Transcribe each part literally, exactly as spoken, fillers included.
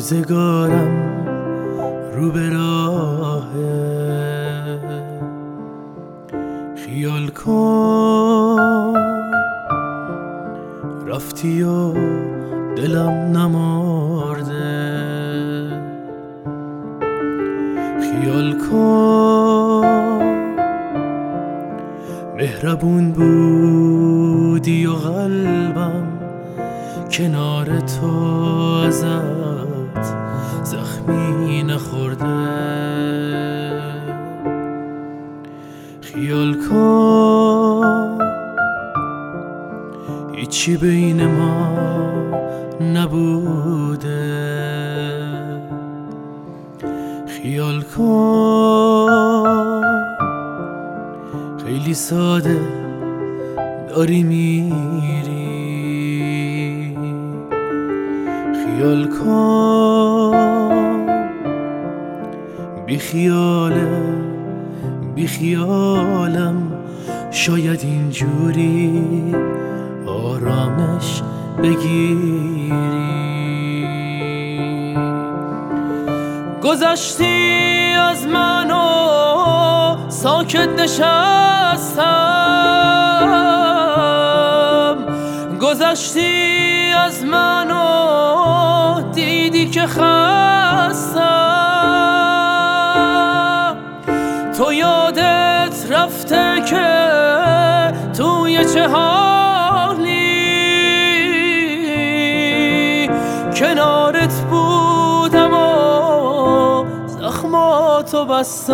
روزگارم رو به راهه، خیال کن رفتی و دلم نمرده، خیال کن مهربون بودی و قلبم کنار تو ازت زخمی نخورده، خیال کن هیچی بین ما نبوده، خیال کن خیلی ساده داری میری، خیال کن بی خیاله بی خیالم شاید اینجوری آرامش بگیری، گذشتی از من و ساکت نشستم، گذشتی از من و دیدی که خستم، تو یادت رفته که توی چه حالی، کنارت بودم و زخماتو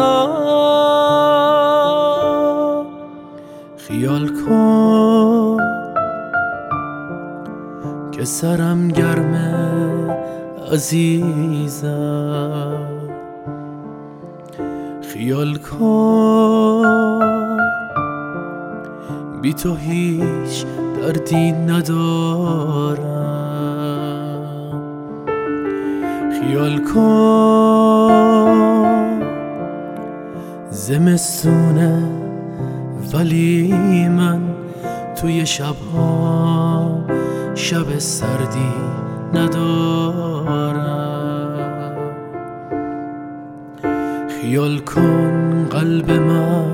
بستم، خیال کن که سرم گرمه عزیزم، خیال کن بی تو هیچ دردی ندارم، خیال کن زمستونه ولی من توی شبها شب سردی ندارم، خیال کن قلب من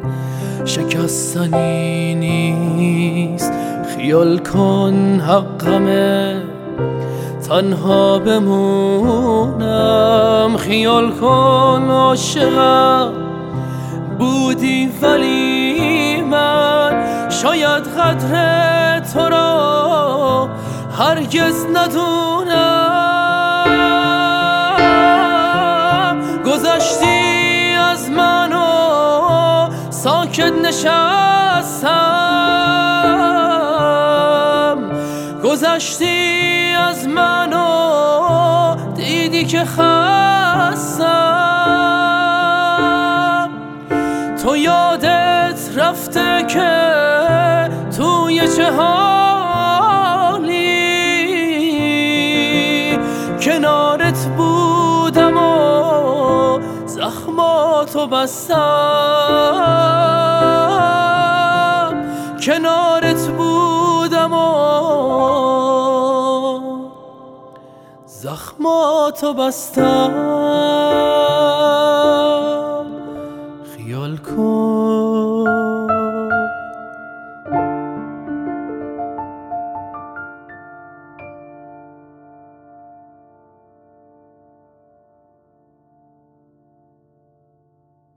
شکستنی نیست، خیال کن حقمه تنها بمونم، خیال کن عاشقم بودی ولی من شاید قدر تو را هرگز ندونم، گذشتی از من و ساکت نشستم، گذشتی از من و دیدی که خستم، تو یادت رفته که توی چه حالی، کنارت بودم و زخماتو بستم، کنارت بودم و زخماتو بستم.